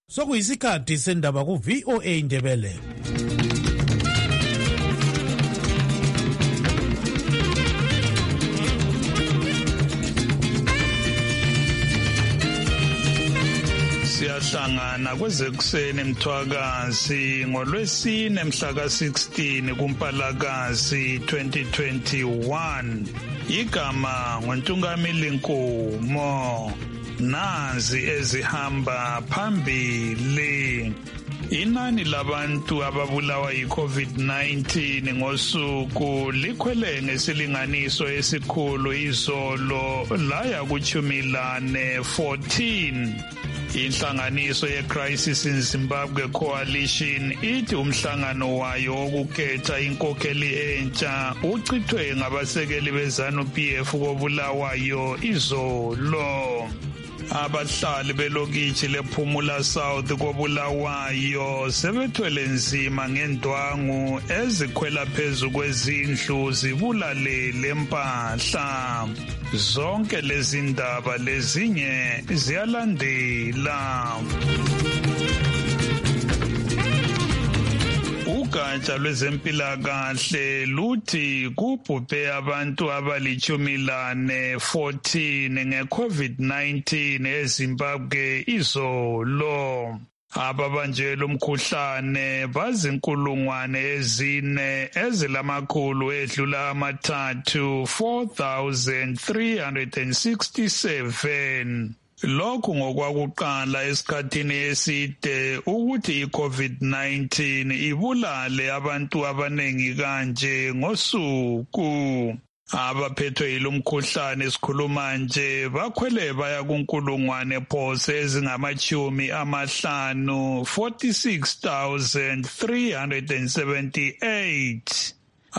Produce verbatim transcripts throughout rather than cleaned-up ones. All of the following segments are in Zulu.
Sokuyisikhathi sendaba ku V O A Indebele. Siyahlangana kwezekuseni eMthwakazi ngolwesine mhla ka sixteen kuMpalakazi twenty twenty-one. Igama ngoNtungamili Nkomo. Nazi ezihamba phambili. Inani labantu ababulawa yi-COVID nineteen ngosuku likhwele ngesilinganiso esikhulu izolo laya kuchumilane fourteen. Inhlanganiso ye-Crisis in Zimbabwe Coalition ithi umhlangano wayo wokukhetha inkokheli entsha uchithwe ngabasekeli beZANU P F kobulawayo izolo. Abahlali belokitshi lePhumula South kobulawayo sebethwele nzima ngendwangu ezikhwela phezu kwezindlu zibulalele impahla. Zonke lezi ndaba lezinye ziyalandela. Ugatsha lwezempilakahle luthi kubhubhe abantu abalichumilane fourteen nge-COVID nineteen eZimbabwe izolo. Ababanjelwe umkhuhlane bazinkulungwane ezine ezilamakhulu edlula amathathu four thousand three hundred sixty-seven. Lokhu ngokwakuqala esikhathini eside ukuthi i-COVID nineteen ibulale abantu abanengi kanje ngosuku. Abaphethwe yilomkhuhlane esikhuluma nje bakhwele baya kunkulungwane phose ezingamachumi amahlanu forty-six thousand three hundred seventy-eight.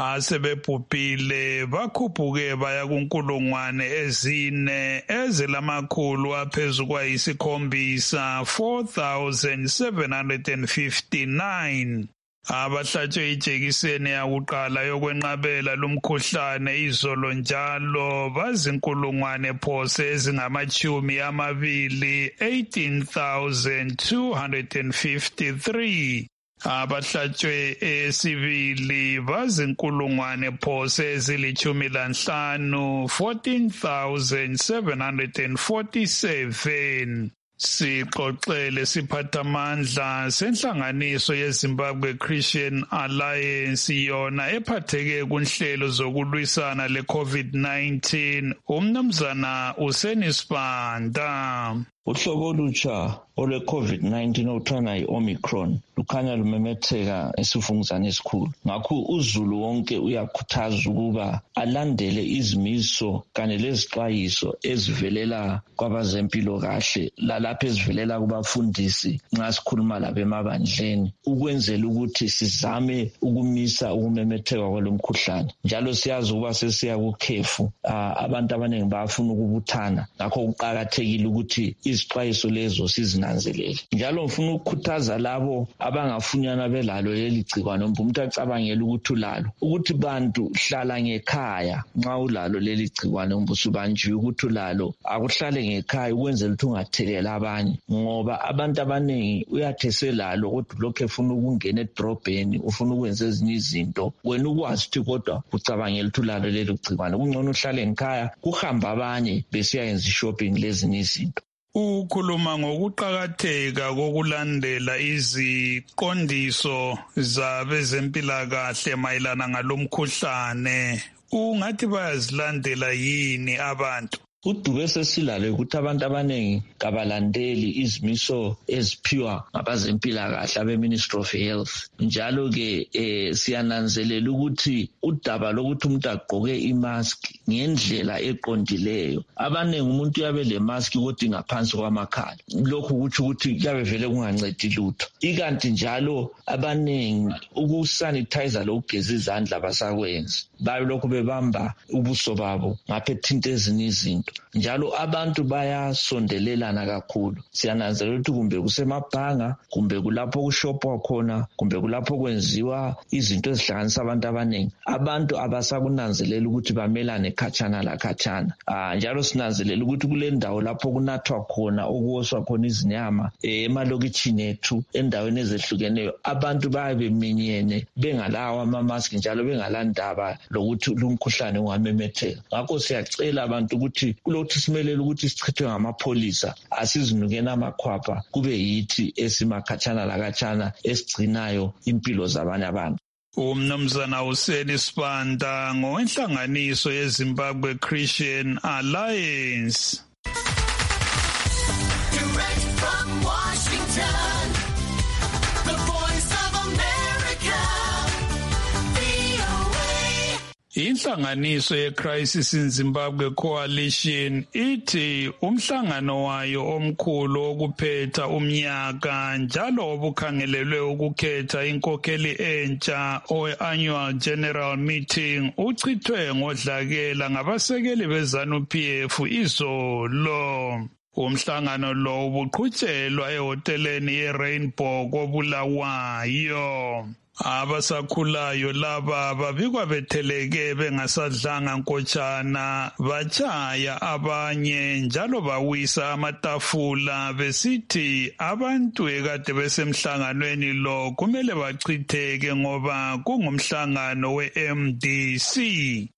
Asebebhubhile bakhuphuke baya kunkulungwane ezine ezilamakhulu aphezu kwayisikhombisa four thousand seven hundred fifty-nine. Abahlatshwe ijekiseni yakuqala yokwenqabela lumkhuhlane izolo njalo bazinkulungwane phose ezingamachumi amabili eighteen thousand two hundred fifty-three. Abahlatshwe esibili bazinkulungwane phose ezilichumi lanhlanu fourteen thousand seven hundred forty-seven. Sixoxele siphathamandla senhlanganiso yeZimbabwe Christian Alliance yona ephatheke kunhlelo zokulwisana le-COVID nineteen umnumzana uSenisibanda. Uhlobo olutsha ole-COVID nineteen okuthiwa yi-Omicron lukhanya lumemetheka esifunguzane esikhulu. Ngakho uzulu wonke uyakhuthazwa ukuba alandele izimiso kanye lezixwayiso ezivelela kwabazempilo kahle lalapho ezivelela kubafundisi nxa sikhuluma labo emabandleni ukwenzela ukuthi sizame ukumisa ukumemetheka kwalomkhuhlane. Njalo siyazi ukuba sesiya kukhefu abantu abaningi bayafuna ukubuthana. Ngakho kuqakathekile ukuthi izixwayiso lezo sizinanzelele. Njalo ngifuna ukukhuthaza labo abangafunyana belalo leli gcikwane umuntu acabangela ukuthi ulalo ukuthi bantu hlala ngekhaya nxa ulalo leli gcikwane umbusubanjiwe ukuthi ulalo akuhlale ngekhaya ukwenzela ukuthi ungathelela abanye ngoba abantu abaningi uyatheselalo kodwa lokho efuna ukungena edrobheni ufuna ukwenza ezinye izinto wena ukwazi ukuthi kodwa ucabangela ukuthi ulalo leli gcikwane kungcono uhlale ngekhaya kuhamba abanye besiyayenza shopping lezinye izinto. Ukhuluma ngokuqakatheka kokulandela iziqondiso zabezempilakahle mayelana ngalomkhuhlane. Ungathi bayazilandela yini abantu? Udube sesilalo ukuthi abantu abanengi kabalandeli izimiso eziphiwa ngabazempilakahle abe-Ministry of Health. Njalo ke eh, siyananzelela ukuthi udaba lokuthi umuntu agqoke imask ngendlela eqondileyo. Abanengi umuntu uyabe le mask kodwa ngaphansi kwamakhala. Lokhu kuthi ukuthi kuyabe vele kungancedi lutho. Ikanti njalo abanengi ukusanitizer lokugeza izandla basakwenza. bayilokhu bebamba ubuso babo ngapha ethinta ezinye izinto. Njalo abantu bayasondelelana kakhulu. Siyananzelela ukuthi kumbe kusemabhanga, kumbe kulapho kushopwa khona, kumbe kulapho kwenziwa izinto ezihlanganisa abantu abaningi. Abantu abasakunanzelela ukuthi bamelane khatshana la khatshana. Ah njalo sinanzelela ukuthi kule ndawo lapho kunathwa khona okuwoswa khona izinyama emalokitshini ethu endaweni ezehlukeneyo abantu bayabe beminyene bengalawa ama-mask njalo bengalandaba lokuthi lumkhuhlane ungamemetheka. Ngakho siyacela abantu ukuthi kulokuthi simelele ukuthi sichithwe ngamapholisa asizinukeni amakhwapha kube yithi esimakhatshana lakhatshana esigcinayo impilo zabanye abantu. Umnumzana Hussein Sibanda ngowenhlanganiso yeZimbabwe Christian Alliance. Direct from Washington, the Voice of America, V O A. Inhlanganiso ye-Crisis in Zimbabwe Coalition ithi umhlangano wayo omkhulu wokuphetha umnyaka njalo obukhangelelwe ukukhetha inkokheli entsha owe-annual general meeting uchithwe ngodlakela ngabasekeli be-ZANU-P F izolo. Umhlangano lo ubuqhutshelwa ehoteleni ye-Rainbow koBulawayo. Abasakhulayo laba babikwa betheleke bengasadlanga nkotshana batshaya abanye njalo bawisa amatafula besithi abantu ekade besemhlanganweni lo kumele bachitheke ngoba kungumhlangano we-M D C.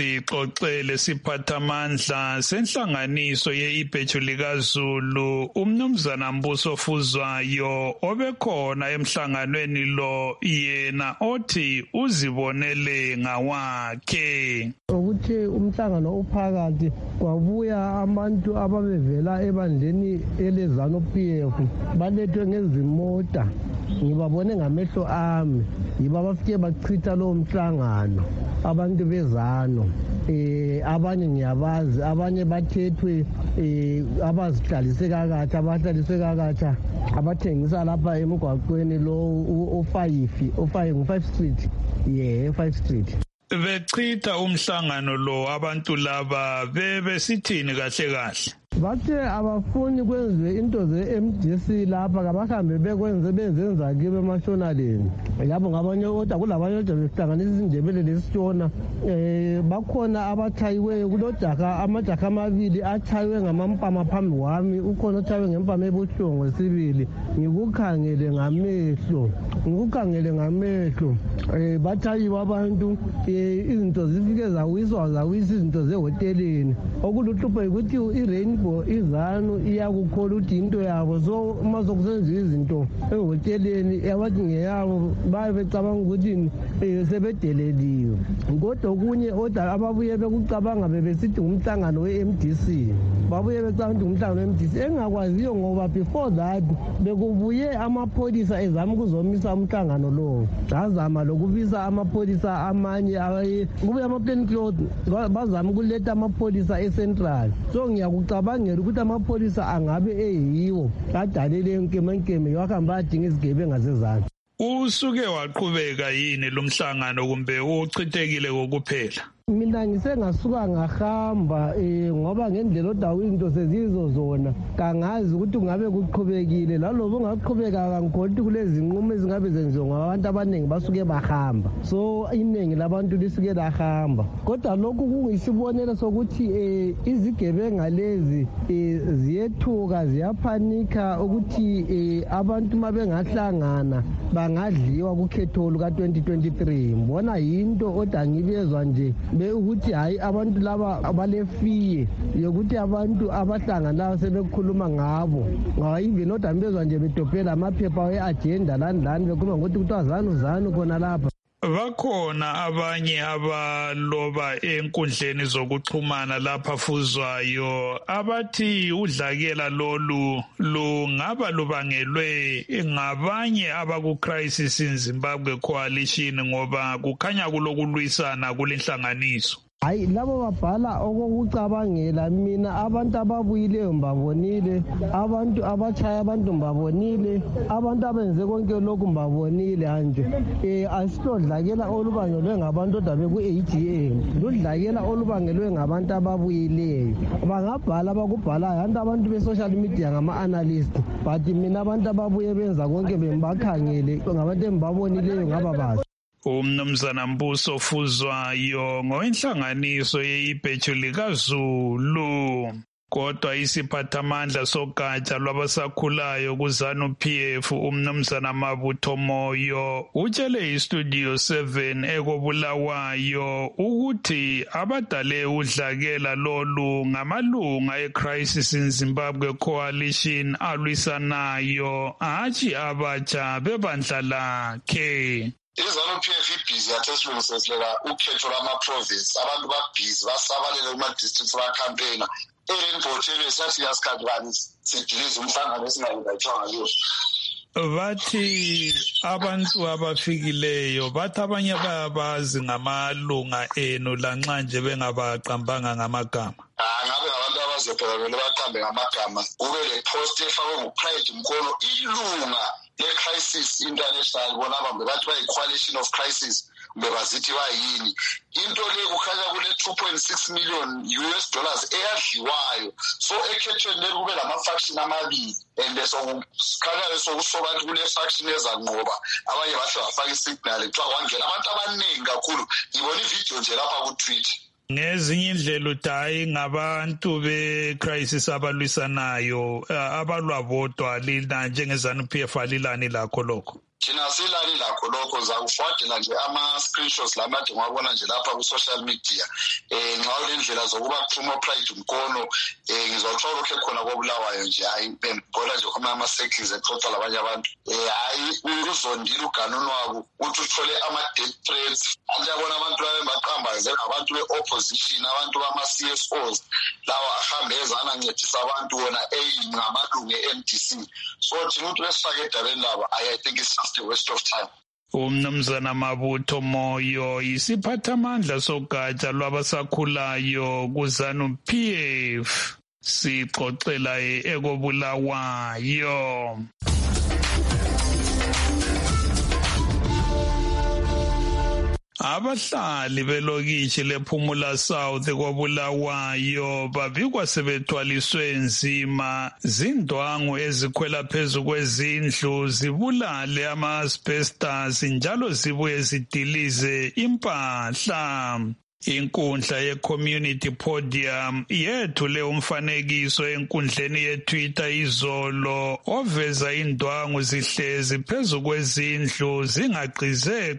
Sixoxele siphathamandla senhlanganiso ye-Ibheju likaZulu umnumzana Mbuso Fuzwayo obekhona emhlanganweni lo yena othi uzibonele ngawakhe. Ukuthi umhlangano uphakathi kwabuya abantu ababevela ebandleni eleZANU-P F balethwe ngezimota ngibabone ngamehlo ami yiba bafike bachitha lo mhlangano abantu bezano eh abanye ngiyabazi abanye bathethwe eh abazihlalise kakatha abahlaliswe kakatha abathengisa lapha emgwaqweni lo o5 o5 ngo5 street yeah five street. Bechitha umhlangano lo abantu laba bebesithini kahle kahle. Bathe abafuni kwenziwe into ze-M D C lapha kabahambe bekwenze benzenza kibe emashonaleni yabo ngabanye kodwa kulabanye kodwa behlanganisa izindebele lesitshona eh bakhona abathayiweyo kulodaka amajaka amabili athayiwe ngamampama phambi kwami ukhona othayiwe ngempama ebuhlungu esibili ngikukhangele ngamehlo ngikukhangele ngamehlo eh bathayiwe abantu izinto zifike zawiswa zawisa izinto zehoteleni okuluhlupho ukuthi iRainbow izanu iyakukhola ukuthi into yabo so uma sokusenziwa izinto ehoteleni abathi ngeyabo baye becabanga ukuthi sebedeleliwe kodwa okunye oda ababuye bekucabanga bebesithi ngumhlangano we-M D C babuye becabanga ukuthi ngumhlangano we-M D C engakwaziyo ngoba before that bekubuye amapholisa ezama ukuzomisa umhlangano lowo azama lokubisa amapholisa amanye kubuye ama-plain clothes bazama ukuletha amapholisa e-Central so ngiyakucabanga ukuthi amapholisa angabe eyiwo adalele inkemenkeme yokuhamba adinga izigebengu ngasezantsi. Usuke waqhubeka yini lo mhlangano kumbe uchithekile kokuphela? Mina ngisengasuka ngahamba eh ngoba ngendlela odawu into sezizo zona kangazi ukuthi kungabe kuqhubekile lalobo ngaqhubeka kangikhonti kulezi nqumo ezingabe zenziwa ngabantu abaningi basuke bahamba so iningi labantu lisuke lahamba kodwa lokhu kungisibonela sokuthi eh izigebenga lezi eh ziyethuka ziyaphanika ukuthi eh abantu mabengahlangana bangadliwa kukhetho luka twenty twenty-three mbona yinto oda ngibezwa nje be ukuthi hayi abantu laba abalefiye yokuthi abantu abahlangana sebekhuluma ngabo ngawa even oda ngibezwa nje bedobhela amaphepha we-agenda lani lani bekhuluma ngokuthi kuthiwa zanu zanu khona lapha. Bakhona abanye abaloba enkundleni zokuxhumana lapha Fuzwayo abathi udlakela lolu lungaba lubangelwe ngabanye abaku-Crisis in Zimbabwe Coalition ngoba kukhanya kulokulwisana kulenhlanganiso. hayi labo babhala okokucabangela mina abantu ababuyileyo mbabonile, abantu abachaya abantu mbabonile, abantu abenze konke lokhu mbabonile anje. Eh asilodlakela olubangelwe ngabantu odabe ku-A G M, ludlakela olubangelwe ngabantu ababuyileyo. Bangabhala bakubhalayo anti abantu be-social media ngama-analyst, but mina abantu ababuye benza konke bengibakhangele ngabantu embabonileyo ngababazi. Umnumzana Mbuso Fuzwayo ngowenhlanganiso yeibheju likaZulu. Kodwa isiphathamandla sogatsha lwabasakhulayo kuZanu P F umnumzana Mabutho Moyo utshele iStudio seven ekobulawayo ukuthi abadale udlakela lolu ngamalunga eCrisis in Zimbabwe Coalition alwisanayo hatshi abatsha bebandla lakhe. iZanu P F ibhizi yathi esilungiselela ukhetho lwama-province, abantu babhizi basabalele kuma-districts bakhampeyina. I-Rainbow T V sathi yasikhathi bani sidilize umhlangano esingayingathwanga kuyo. Bathi abantu abafikileyo bathi abanye bayabazi ngamalunga enu lanxa nje bengabaqambanga ngamagama. Ngabe ngabantu abazephela vele baqambe ngamagama, kube le post efakwe nguPride Mkono, ilunga le-Crisis International, bona bambe bathi bayi-Coalition of Crisis, bebazithi bayini. Into le kukhanya kule two point six million U S dollars eyadliwayo, so ekhethweni leli kube lama-faction amabili, and so kukhanya sokusobathi kule faction ezanqoba, abanye bahle bafaka isignal kuthiwa kwangena abantu abaningi kakhulu. Ngibona ividiyo nje lapha ku-Twitter. Ngezinye indlela udayi ngabantu be-crisis abalwisanayo abalwabodwa lina njengeZanu P F alilani lakho lokho. Thina silani lakho lokho zakufadela nje ama-screenshots lamade ngwabona nje lapha ku-social media. Um nxa ulendlela zokuba kuphuma uPride Mkono, um ngizothola lokhu ekhona kobulawayo nje, hhayi bembona nje khona ama-circles exoxa labanye abantu. Um hhayi uzondile uganuni wabo uthi uthole ama-death threats. Antiyabona abantu babembaqambaze ngabantu be-opposition, abantu bama-C S Os lawa ahambe ezana ancedisa abantu wona ngamalungu e-M D C. So thina ukuthi besifake edabeni laba, I think it's just a waste of time. Umnumzana Mabutho Moyo isiphathamandla sogatsha lwabasakhulayo kuZanu P F sixoxela ekobulawayo. Abahlali belokishi lePhumula South kobulawayo babikwa sebethwaliswe nzima zindwangu ezikhwela phezu kwezindlu zibulale ama-asbestos njalo zibuye zidilize impahla. Inkundla ye-Community Podium yethule umfanekiso enkundleni ye-Twitter izolo oveza indwangu zihlezi phezu kwezindlu zingagqize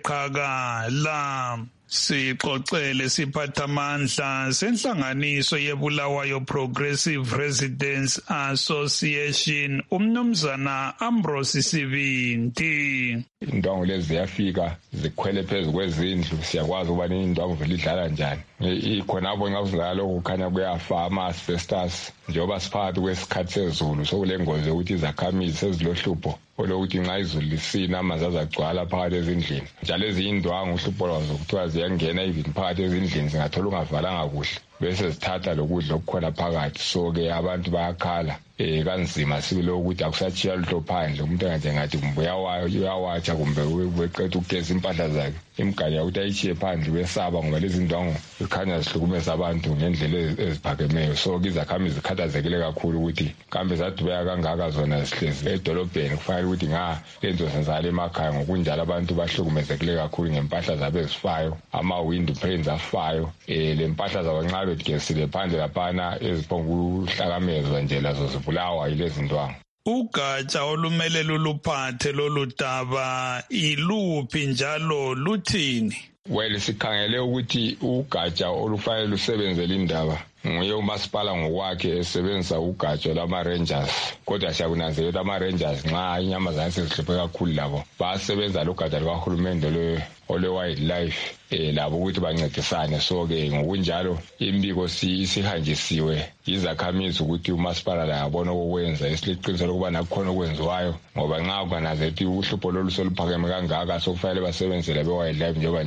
qhakala. Sixoxele siphathamandla senhlanganiso yeBulawayo Progressive Residents Association umnumzana Ambrose Sibindi. Indwangu lezi ziyafika zikhwele phezu kwezindlu, siyakwazi ukuba indwangu vele idlala njani. Ikhonapho ngakuzalo kukhanya kuyafa ama-asbestos njengoba siphakathi kwesikhathi sezulu, sokule ngozi yokuthi izakhamizi sezilohlupho olokuthi nxa izulu lisina amanzi azagcwala phakathi ezindlini. Njalo eziyindwangu uhlupho lwazo kuthiwa ziyangena even phakathi ezindlini zingathola ungavalanga kuhle bese zithatha lokudla okukhona phakathi. So-ke abantu bayakhala um kanzima sibile ukuthi akusatshiya lutho phandle, umuntu engathi engathi kumbe uyawatsha kumbe weqeda ukugeza impahla zakhe, imigani yakuthi ayitshiye phandle besaba ngoba lezi ndwangu zikhanya zihlukumeza abantu ngendlela eziphakemeyo. So-ke izakhamizi zikhathazekile kakhulu ukuthi kambe zadubeka kangaka zona zihlezi edolobheni, kufanele ukuthi nga lenzo senzala emakhaya. Ngokunjalo abantu bahlukumezekile kakhulu ngempahla zabo ezifayo, ama-window panes afayo, um le mpahla zabo nxa bedigezisile phandle laphana eziphonguhlakamezwa nje lazo zibulawa yilezi ndwangu. Ugatsha olumele luluphathe lolu daba iluphi njalo luthini? Well, sikhangele ukuthi ugatsha olufanele lusebenzele indaba nguye umasipala ngokwakhe esebenzisa ugatsha lama-Rangers, kodwa siyakunanzelela ukuthi ama-Rangers nxa inyamazane sezihluphe kakhulu labo bayasebenza logatsha lukahulumende ole-wildlife um labo ukuthi bancedisane. So-ke ngokunjalo imbiko isihanjisiwe izakhamizi ukuthi umasipala la yabona okokwenza, esileqiniso lokuba nakukhona okwenziwayo, ngoba nxa kunanzelela ukuthi uhlupho lolu soluphakeme kangaka sokufanele basebenzele be-wildlife njengoba njila.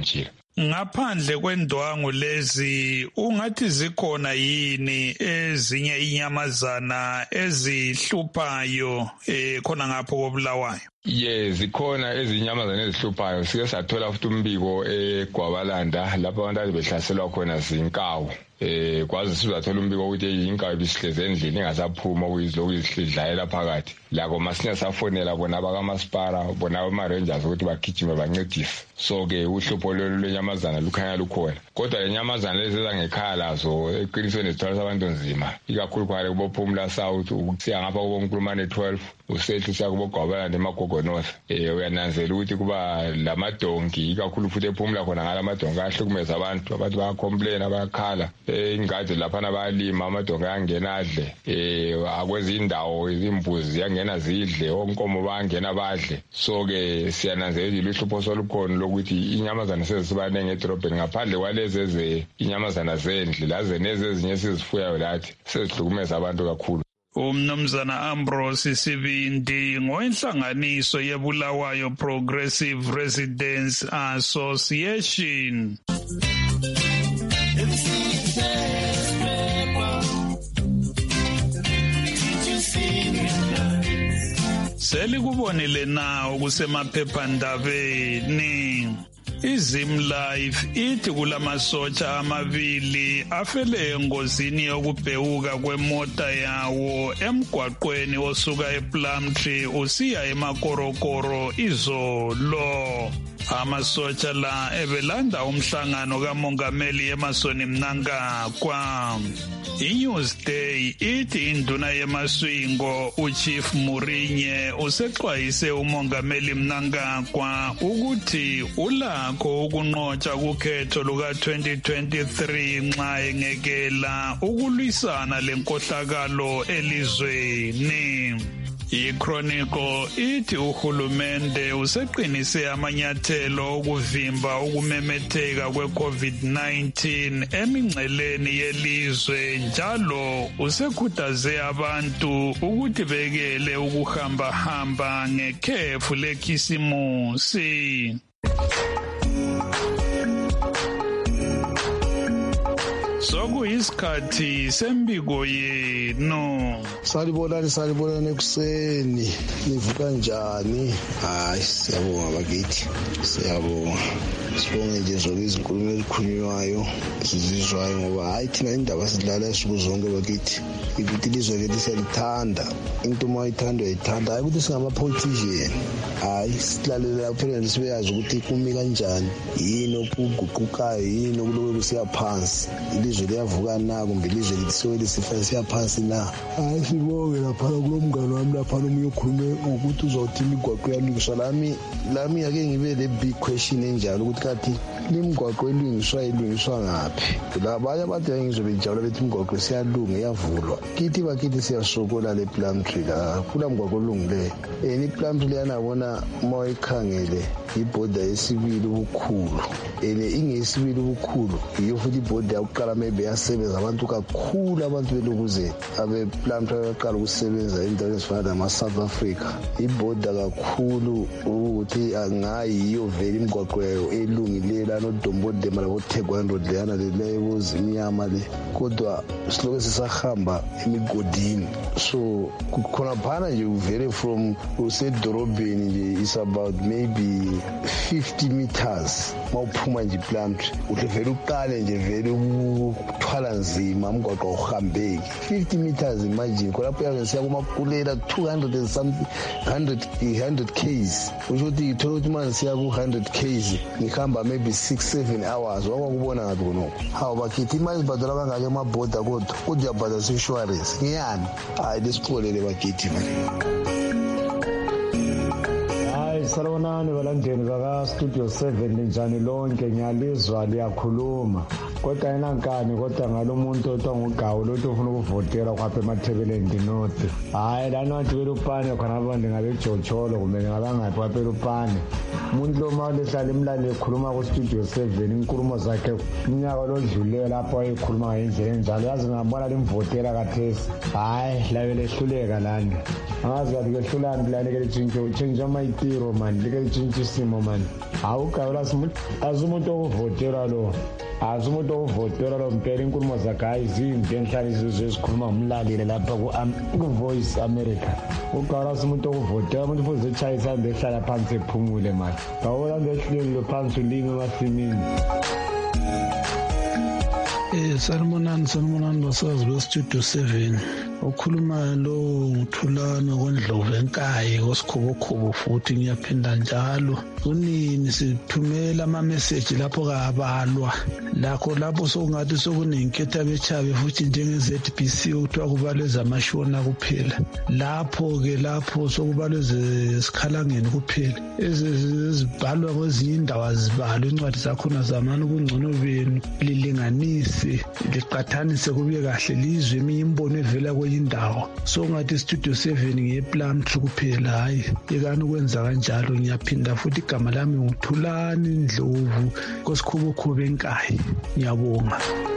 Ngaphandle kwendwangu lezi ungathi zikhona yini ezinye inyamazana ezihluphayo eh khona ngapho koBulawayo? Yes, zikhona ezinyamazana ezihluphayo. Sike sathola futhi umbiko eGwabalanda lapho abantu behlaselwa khona zinkawu. Eh kwazi sizathola umbiko ukuthi inkawu bisihleze endlini engasaphuma ukuyizloku izihlidlayela phakathi. Lako masinya safonela bona abakamasipara bona ama Rangers ukuthi bagijime bancedise. So ke uhlupho lwenyamazana lukhanya lukhona. Kodwa lenyamazana lezi zangekhaya lazo eqinisweni sithola abantu nzima. Ikakhulu kwale kubophumula South ukusiya ngapha kuboNkulumane twelve usehlu siya kubogwabalanda emagogo North. Eh uyananzela ukuthi kuba lamadonki ikakhulu futhi ephumula khona ngalamadonki ahlukumeza abantu abantu bayacomplain abayakhala. Eh ingadi lapha nabalima amadonki ayangena adle. Eh akwezi indawo izimbuzi yangena zidle onkomo bangena badle. So ke siyananzela uhlupho solukhona lokuthi inyamazana sezibanenge edrobheni ngaphandle kwalezi eze inyamazana zendle laze nezezinye sizifuyayo lathi sezihlukumeza abantu kakhulu. Umnumzana Ambrose Sibindi ngoinhlanganiso yeBulawayo Progressive Residents Association. Selikubonile na ukusemaphephandabeni. IZimlife ithi kulamasotsha amabili afele engozini yokubhewuka kwemota yawo emgwaqweni osuka ePlumtree usiya eMakorokoro izolo. Amasotsha la ebelanda umhlangano kamongameli eMasoni Mnangagwa. iNewsday ithi induna yemaswingo uChief Murinye usexwayise umongameli Mnangagwa ukuthi ulakho ukunqotsha kukhetho luka twenty twenty-three nxa engekela ukulwisana lenkohlakalo elizweni. iChronicle ithi uhulumende useqinise amanyathelo okuvimba ukumemetheka kweCovid nineteen emingceleni yelizwe njalo usekhuthaze abantu ukuthi bekele ukuhamba hamba ngekhefu lekhisimusi. Sokuyisikhathi sembiko yenu. Salibonani salibonani ekuseni nivuka njani? Hayi siyabonga bakithi. Siyabonga. Sibonge nje zonke izinkulumo ezikhulunywayo sizizwayo ngoba hayi thina indaba sidlala esuku zonke bakithi. Ukuthi lizwe lethu siyalithanda. Into mayithanda uyithanda hayi ukuthi singama politician. Hayi silalela phela sibeyazi ukuthi kumi kanjani. Yini okuguqukayo yini okuloku kusiya phansi. Ilizwe liyavuka na kumbe ilizwe lisewele sifa siya phansi na. Hayi sibonge lapha kulomngane wami lapha nomunye ukhulume ukuthi uzothi imigwaqo yalungiswa lami lami yake ngibe le big question enjalo ukuthi kathi limgwaqo elungiswa ilungiswa ngaphi. Labanye abantu ngizobe njalo bethi imigwaqo siyalunga yavulwa. Kithi bakithi siyasokola le Plumtree la kula mgwaqo olungileyo. Eh ni Plumtree yanabona mayikhangele ibhoda yesibili ubukhulu. Ele ingesibili ubukhulu iyo futhi ibhoda yokuqala maybe yasebenza abantu kakhulu abantu belokuze abe Plumtree yaqala ukusebenza endaweni ezifana nama South Africa. Ibhoda kakhulu ukuthi angayiyo vele imigwaqo elungileyo la noDombode mara boThekwani road leyana leleyo zimnyama le kodwa siloke sisahamba emigodini. So kukhona phana nje uvele from usedorobheni nje is about maybe fifty meters mawuphuma nje Plumtree uhle vele uqale nje vele ukuthwala nzima umgwaqo ohambeki fifty meters imagine khonapho yake siya kumakulela two hundred and something one hundred k's usho ukuthi ithola ukuthi manje siya ku one hundred k's ngihamba maybe six seven hours wakubona ngathi kono hawo bakithi imali badala kangaka emabhoda kodwa kodwa yabhadala insurance ngiyani hayi lesiqolele bakithi manje. Salonani balandeni baka Studio seven njani lonke ngiyalizwa liyakhuluma kodwa enankani kodwa ngalomuntu otwa ngugawu lotho ufuna ukuvotela kwapha emathebeleni note hayi lana wathi belupane khona abantu ngabe Jocholo kumbe ngabangaphi kwapha belupane umuntu lo manje hlala imlane ekhuluma ku Studio seven inkulumo zakhe unyaka lodlule lapho ayikhuluma ngendlela enjalo yazi ngabona limvotela kathesi hayi labe lehluleka lana angazi kathi kehlulani lana ke chinjo chinjo mayitiro man like chinjo simo man hawu ugawula asumuntu okuvotela lo asumuntu okuvotela lo mpela inkulumo zakhe ayizimbi enhlalisizo ezikhuluma umlalile lapha ku-Voice America. Ugawula asumuntu okuvotela umuntu futhi echaya isandla ehlala phansi ephumule manje ngawula ngehlulelo phansi ulinge emasimini. Eh sanibonani sanibonani basazi bestudio seven ukhuluma lo ngithulana kwendlovu enkayi kosikhubukhulu futhi ngiyaphinda njalo kunini sithumela ama message lapho kabalwa lakho lapho sokungathi sokunenketha bechabe futhi njenge Z B C ukuthiwa kubalwe amashona kuphela lapho ke lapho sokubalwe esikhalangeni kuphela ezibhalwa kwezinye indawo azibalwe incwadi zakhona zamana kungcono benu lilinganise liqathanise kube kahle lizwe imimbono evela indawo so ngathi studio seven ngeplan kuphela hayi ekani ukwenza kanjalo ngiyaphinda futhi igama lami ngithulani Ndlovu kosikhubukhulu enkayi ngiyabonga.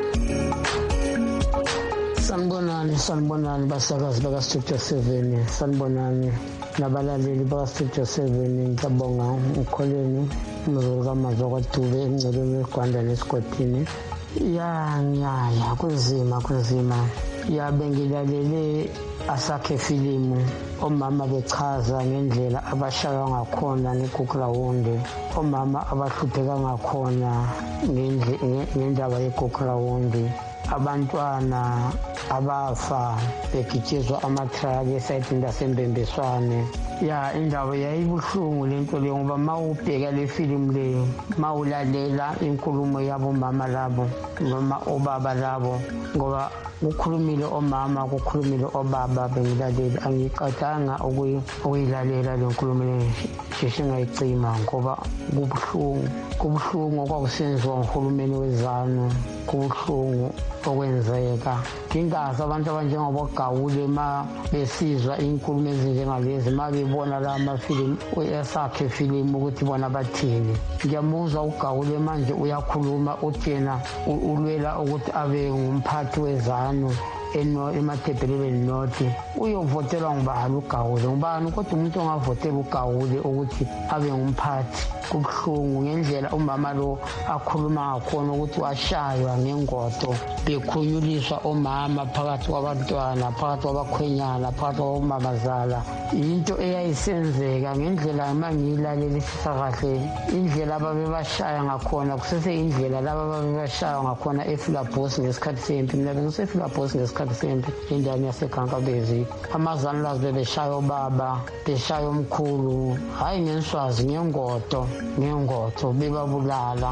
Sanibonani sanibonani basakazi baka studio seven sanibonani nabalaleli baka studio seven ngiyabonga ukholeni umzulu kaMazo kwaDube emncelweni weGwanda neSigotini ya nyaya kunzima kunzima ya bengilalele asakhe filimu omama bechaza ngendlela abashaya ngakhona ngeGugurawundi omama abahlupheka ngakhona ngendaba yeGugurawundi abantwana abafa begitshizwa amatraki esayidini lasembembeswane ya indaba yayibuhlungu lento leyo ngoba mawubheka le filimu leyo mawulalela inkulumo yabo mama labo noma obaba labo ngoba kukhulumile omama kukhulumile obaba bengilaleli angiqathanga ukuyilalela le nkulumo le singayicima ngoba kubuhlungu kubuhlungu okwakusenziwa nguhulumeni wezanu kubuhlungu okwenzeka ngingazi abantu abanjengoba Gawule ma besizwa inkulumo ezinjengalezi ma bebona la mafilimu esakhe filimu ukuthi bona bathini ngiyamuzwa uGawule manje uyakhuluma uthena ulwela ukuthi abe ngumphathi wezanu eno emathebheleleni nothi uyovotelwa ngubani uGawule ngubani kodwa umuntu ongavotela uGawule ukuthi abe ngumphathi kubuhlungu ngendlela umama lo akhuluma ngakhona ukuthi washaywa ngengodo bekhunyuliswa omama phakathi kwabantwana phakathi kwabakhwenyana phakathi kwabomamazala into eyayisenzeka ngendlela mangiyilaleli sisakahle indlela ababebashaya ngakhona kusese indlela laba ababebashaya ngakhona eFulabhosi ngesikhathi sempi mina bengiseFulabhosi ngesikhathi sempi endaweni yaseGankabezi amazanlazi bebeshaya obaba beshaya omkhulu hayi ngenswazi ngengodo ngengodo bebabulala.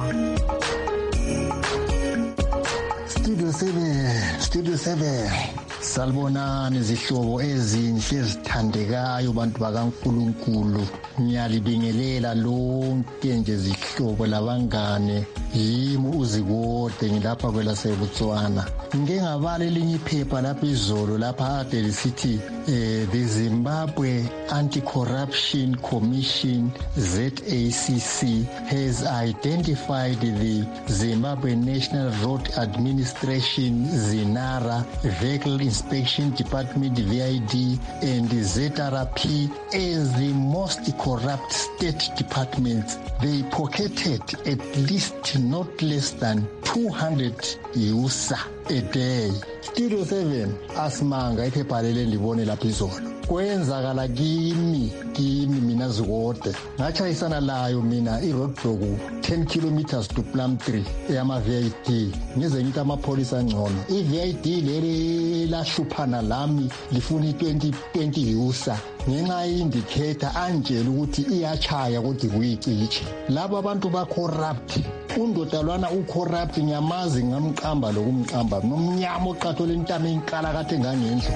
Studio seven Studio seven salibonani izihlobo ezinhle ezithandekayo bantu bakaNkulunkulu ngiyalibingelela lonke nje izihlobo labangane yimi uZikode ngilapha kwela seBotswana ngike ngabala elinye iphepha lapha izolo lapha ade lisithi eh, the Zimbabwe Anti-Corruption Commission Z A C C has identified the Zimbabwe National Road Administration ZINARA Vehicle Inspection Department V I D and the Z R P as the most corrupt state departments. They pocketed at least not less than two hundred U S A a day. Studio seven asimanga iphepha leli libone lapha izolo kwenzakala kimi kimi mina Zikode ngachayisana layo mina iroadblock ten kilometers to Plumtree eyama V I D ngize ngithi amapholisa angcono i-V I D leli lahluphana lami lifuna i-twenty twenty U S A ngenxa indicator anjela ukuthi iyachaya ukuthi kuyiciche laba abantu ba corrupt undodalwana ucorrupt nyamazi ngamqamba lokumqamba nomnyama oqatho lentamo enkala kade ngangendle.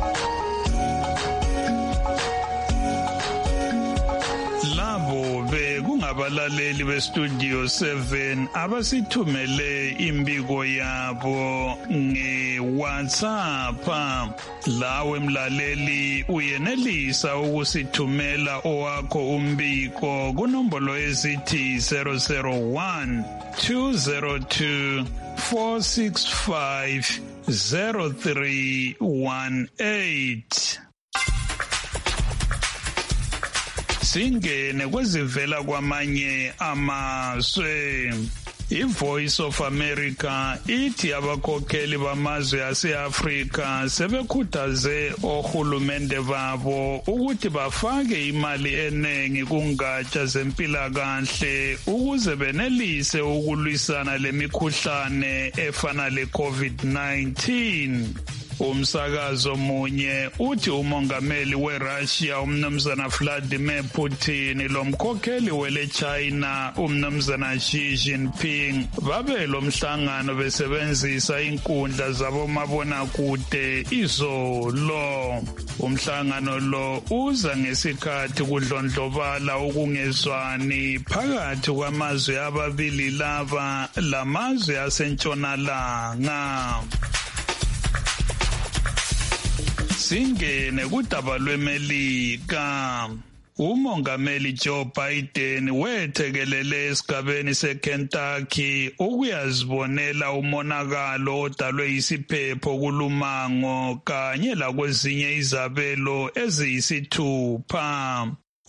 abalaleli bestudio seven abasithumele imbiko yabo nge-WhatsApp lawe mlaleli uyenelisa ukusithumela owakho umbiko kunombolo esithi zero zero one two zero two four six five zero three one eight. Singene kwezivela kwamanye amazwe. I-Voice of America ithi abakhokheli bamazwe ase-Afrika sebekhuthaze ohulumende babo ukuthi bafake imali eningi kungatsha zempilakahle ukuze benelise ukulwisana lemikhuhlane efana le-COVID nineteen. Umsakazo munye uthi umongameli weRussia umnumzana Vladimir Putin lomkhokheli wele China umnumzana Xi Jinping babe lomhlangano besebenzisa inkundla zabomabonakude izolo. Umhlangano lo uza ngesikhathi kudlondlobala ukungezwani phakathi kwamazwe ababili laba lamazwe asentshonalanga. Singene kudaba lweMelika. Umongameli Joe Biden wethekelele esigabeni seKentucky ukuyazibonela umonakalo odalwe isiphepho kulumango kanye lakwezinye izabelo eziyisithupha.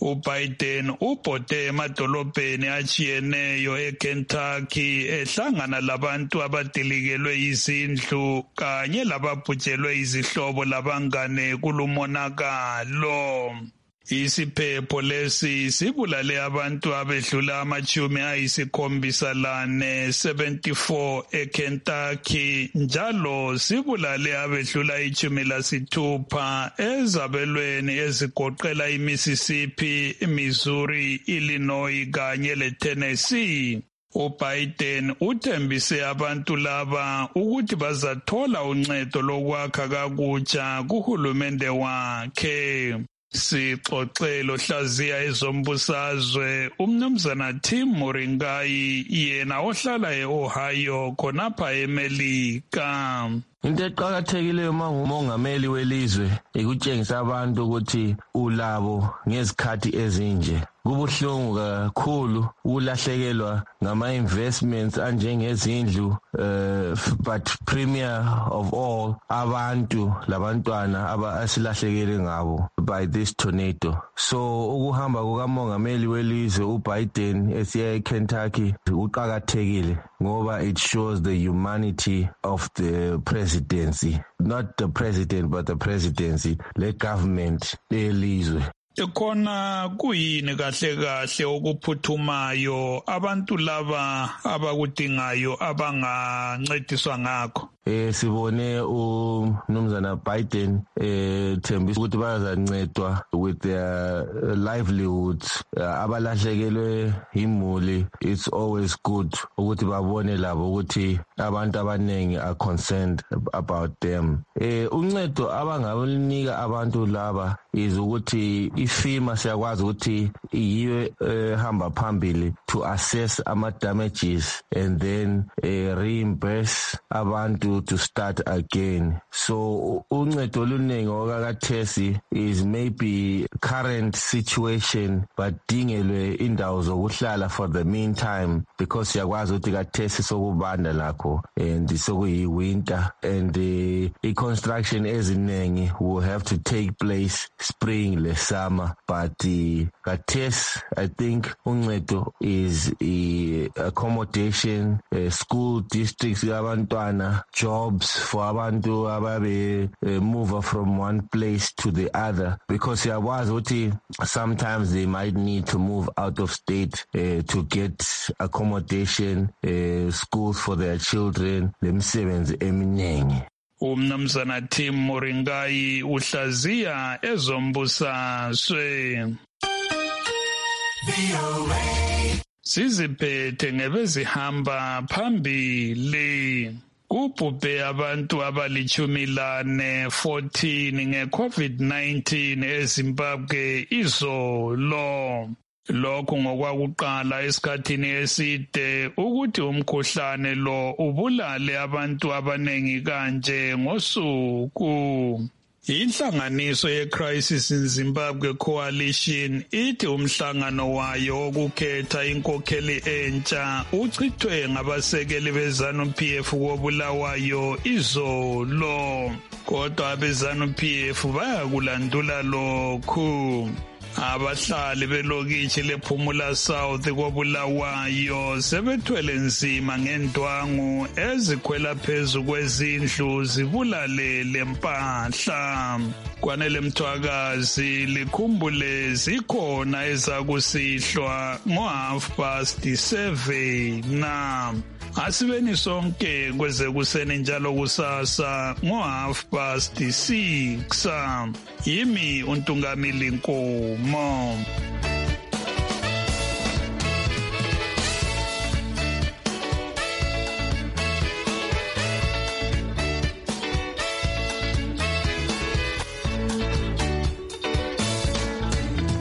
uBiden ubhode emadolobheni achiyeneyo eKentucky ehlangana labantu abadilikelwe izindlu kanye lababhujelwe izihlobo labangane kulumonakalo. Isiphepho lesi sibulale abantu abedlula amachumi ayisikhombisa lane seventy-four eKentucky njalo sibulale abedlula ichumi lasithupha ezabelweni ezigoqela iMississippi, Missouri, Illinois kanye leTennessee. uBiden uthembise abantu laba ukuthi bazathola uncedo lokwakha kakutsha kuhulumende wakhe. Sixoxelo hlaziya ezombusazwe umnumzana Tim Moringai yena ohlala eOhio khonapha eMelika. Into eqhakathekileyo mangumongameli welizwe ikutshengisa abantu ukuthi ulabo ngezikhathi ezinje. Kubuhlungu kakhulu ukulahlekelwa ngama investments anjengezindlu uh, but premier of all abantu labantwana abasilahlekele ngabo by this tornado. So ukuhamba kukamongameli welizwe uBiden esiya eKentucky uqhakathekile ngoba it shows the humanity of the presidency, not the president but the presidency, le government elizwe. Ekhona kuyini kahle kahle okuphuthumayo abantu laba abakudingayo abangancediswa ngakho? Eh sibone umnumzana Biden eh thembisa ukuthi bazancedwa with their uh, livelihoods uh, abalahlekelwe imuli. It's always good ukuthi babone labo ukuthi abantu abanengi are concerned about them. Eh uncedo abangalunika abantu laba is ukuthi ifima siyakwazi ukuthi iyiwe ehamba phambili to assess ama damages and then uh, reimburse abantu to start again. So uncedo oluningi okakathesi is maybe current situation badingelwe indawo zokuhlala for the meantime because siyakwazi ukuthi kathesi sokubanda lakho and sokuyi winter and uh, i construction eziningi will have to take place spring le summer but uh, kathesi I think uncedo is uh, accommodation, uh, school districts abantwana, jobs for abantu ababe uh, move from one place to the other because siyakwazi ukuthi sometimes they might need to move out of state uh, to get accommodation, uh, schools for their children, lemisebenzi eminingi. Umnumzana Tim Moringai uhlaziya ezombusazwe. Siziphethe ngebezihamba phambili. Kubhubhe abantu abalichumi lane fourteen nge-COVID nineteen eZimbabwe izolo. Lokhu ngokwakuqala esikhathini eside ukuthi umkhuhlane lo ubulale abantu abanengi kanje ngosuku. Inhlanganiso ye-Crisis in Zimbabwe Coalition ithi umhlangano wayo wokukhetha inkokheli entsha uchithwe ngabasekeli beZANU-P F kobulawayo izolo. Kodwa abeZANU-P F bayakulandula lokhu. abahlali belokishi lePhumula South koBulawayo sebethwele nzima ngendwangu ezikhwela phezu kwezindlu zibulale lempahla. Kwanele Mthwakazi likhumbule zikhona ezakusihlwa ngo half past seven na asibeni sonke kweze kuseni njalo kusasa ngo half past six. Yimi uNtungamili Nkomo.